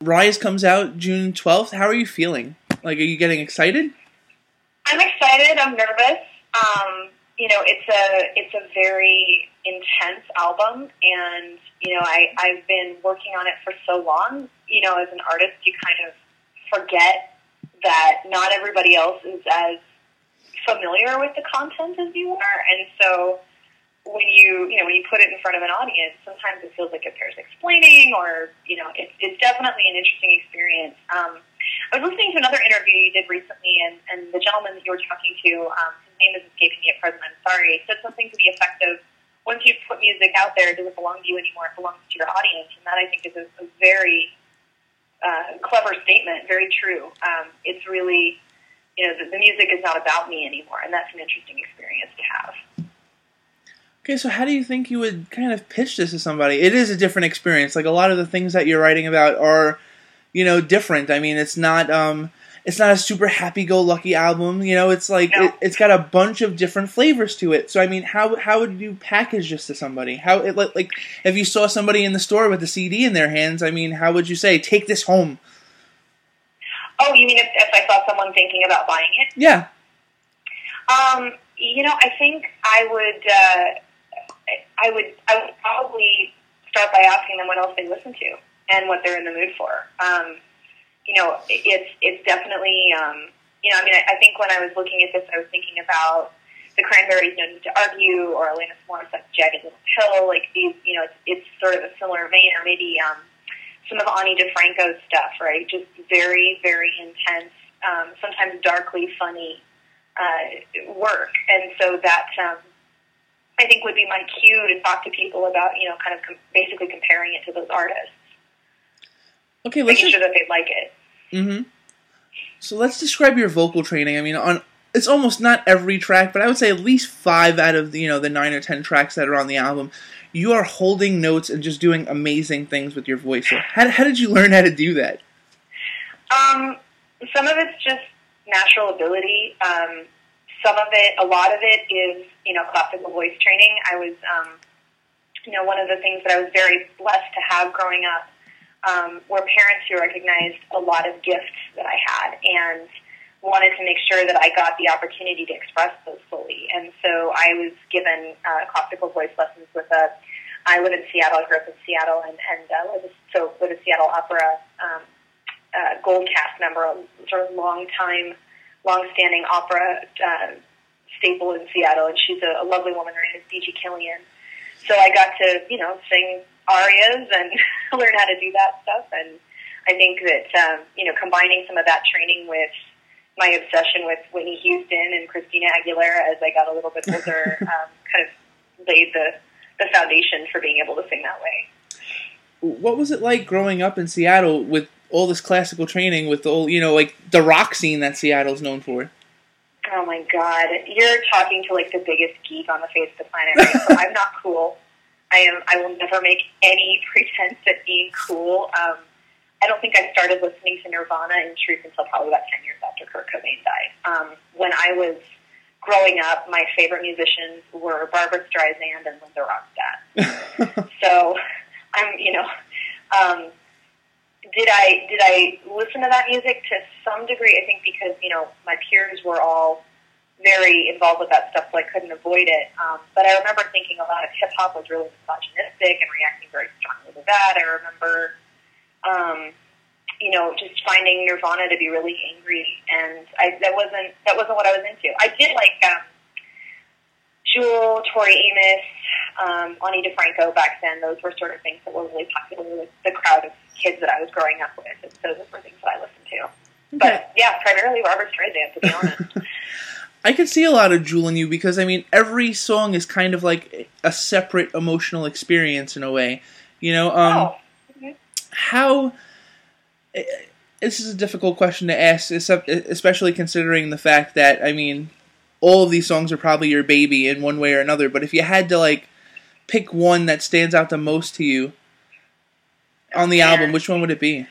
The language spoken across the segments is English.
Rise comes out June 12th. How are you feeling? Like, are you getting excited? I'm excited. I'm nervous. It's a very intense album, and I've been working on it for so long. As an artist, you kind of forget that not everybody else is as familiar with the content as you are, and so when you put it in front of an audience, sometimes it feels like it bears explaining, or it's definitely an interesting experience. I was listening to another interview you did recently, and the gentleman that you were talking to, his name is escaping me at present, I'm sorry, said something to the effect of, once you put music out there, it doesn't belong to you anymore, it belongs to your audience, and that I think is a very clever statement, very true. It's really, the music is not about me anymore, and that's an interesting experience to have. Okay, so how do you think you would kind of pitch this to somebody? It is a different experience. Like, a lot of the things that you're writing about are, different. I mean, it's not a super happy-go-lucky album. It's like it's got a bunch of different flavors to it. So, I mean, how would you package this to somebody? Like if you saw somebody in the store with a CD in their hands, I mean, how would you say, take this home? Oh, you mean if I saw someone thinking about buying it? Yeah. I think I would probably start by asking them what else they listen to and what they're in the mood for. It's definitely, I think when I was looking at this, I was thinking about the Cranberries' No Need to Argue, or Alanis Morissette's Jagged Little Pill. Like these, it's sort of a similar vein, or maybe some of Ani DeFranco's stuff, right? Just very, very intense, sometimes darkly funny work. And so that, I think, would be my cue to talk to people about, kind of basically comparing it to those artists. Okay, making sure that they like it. Mm-hmm. So let's describe your vocal training. I mean, it's almost not every track, but I would say at least 5 out of the 9 or 10 tracks that are on the album, you are holding notes and just doing amazing things with your voice. So how did you learn how to do that? Some of it's just natural ability. Some of it, a lot of it is, classical voice training. I was, one of the things that I was very blessed to have growing up were parents who recognized a lot of gifts that I had and wanted to make sure that I got the opportunity to express those fully. And so I was given classical voice lessons I live in Seattle, I grew up in Seattle, and with a Seattle Opera Gold Cast member, a sort of long-standing opera staple in Seattle, and she's a lovely woman. Her name is D.G. Killian. So I got to, sing arias and learn how to do that stuff. And I think that, combining some of that training with my obsession with Whitney Houston and Christina Aguilera as I got a little bit older kind of laid the foundation for being able to sing that way. What was it like growing up in Seattle with all this classical training, with all, like the rock scene that Seattle's known for? Oh my God, you're talking to like the biggest geek on the face of the planet, right? So I'm not cool. I will never make any pretense at being cool. I don't think I started listening to Nirvana in truth until probably about 10 years after Kurt Cobain died. When I was growing up, my favorite musicians were Barbra Streisand and Linda Ronstadt. So did I listen to that music to some degree? I think because, my peers were all very involved with that stuff, so I couldn't avoid it. But I remember thinking a lot of hip-hop was really misogynistic and reacting very strongly to that. I remember, just finding Nirvana to be really angry, and that wasn't what I was into. I did like Jewel, Tori Amos, Ani DeFranco back then. Those were sort of things that were really popular with the crowd of kids that I was growing up with, and so those were things that I listened to. Okay. But yeah, primarily Barbra Streisand, to be honest. I can see a lot of Jewel in you because, I mean, every song is kind of like a separate emotional experience in a way. How... This is a difficult question to ask, especially considering the fact that, I mean, all of these songs are probably your baby in one way or another, but if you had to, like, pick one that stands out the most to you on the album, which one would it be?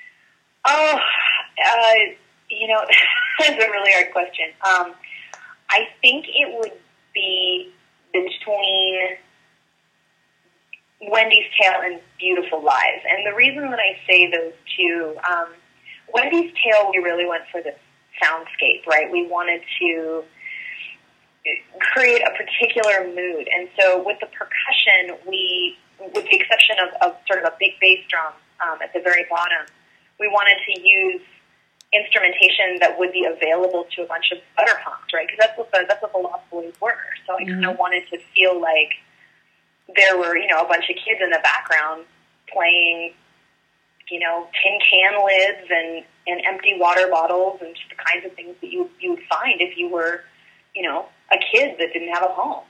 That's a really hard question. I think it would be between Wendy's Tale and Beautiful Lies. And the reason that I say those two, Wendy's Tale, we really went for the soundscape, right? We wanted to create a particular mood. And so with the percussion, with the exception of sort of a big bass drum at the very bottom, we wanted to use instrumentation that would be available to a bunch of other punks, right? Because that's what the Lost Boys were. So I kind of wanted to feel like there were, a bunch of kids in the background playing, tin can lids and empty water bottles and just the kinds of things that you would find if you were, a kid that didn't have a home.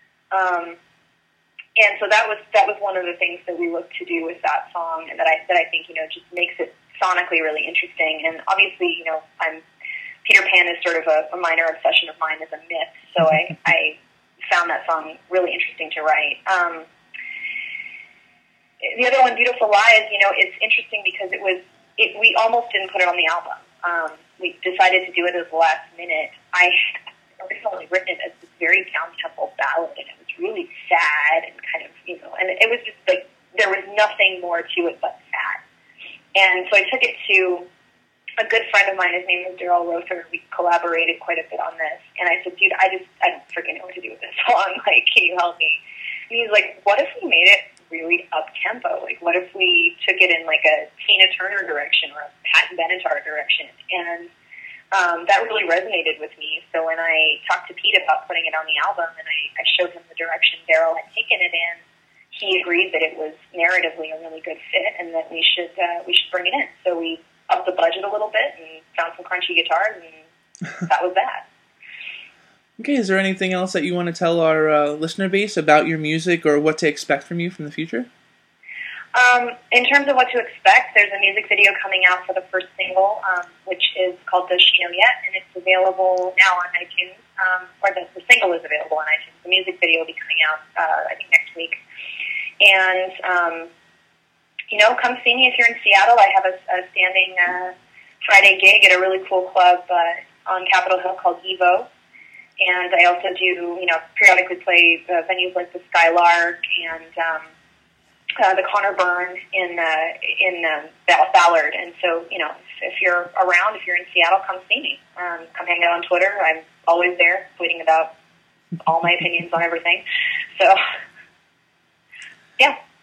And so that was one of the things that we looked to do with that song, and that I think just makes it sonically really interesting. And obviously, Peter Pan is sort of a minor obsession of mine as a myth, so I found that song really interesting to write. The other one, Beautiful Lies, it's interesting because we almost didn't put it on the album. We decided to do it at the last minute. I originally written it as this very down-tempo ballad, and it was really sad and kind of, and it was just like, there was nothing more to it but sad. And so I took it to a good friend of mine. His name is Daryl Rother. We collaborated quite a bit on this. And I said, dude, I don't freaking know what to do with this song. Like, can you help me? And he's like, what if we made it really up-tempo? Like, what if we took it in like a Tina Turner direction or a Pat Benatar direction? And that really resonated with me. So when I talked to Pete about putting it on the album and I showed him the direction Daryl had taken it in, he agreed that it was narratively a really good fit and that we should bring it in. So we upped the budget a little bit and found some crunchy guitars, and that was that. Okay, is there anything else that you want to tell our listener base about your music or what to expect from you from the future? In terms of what to expect, there's a music video coming out for the first single, which is called Does She Know Yet? And it's available now on iTunes, or the single is available on iTunes. The music video will be coming out, I think, next week. And, come see me if you're in Seattle. I have a standing Friday gig at a really cool club on Capitol Hill called Evo. And I also do, periodically play venues like the Skylark and the Connor Burn in Ballard. And so, if you're around, if you're in Seattle, come see me. Come hang out on Twitter. I'm always there, tweeting about all my opinions on everything. So, yeah.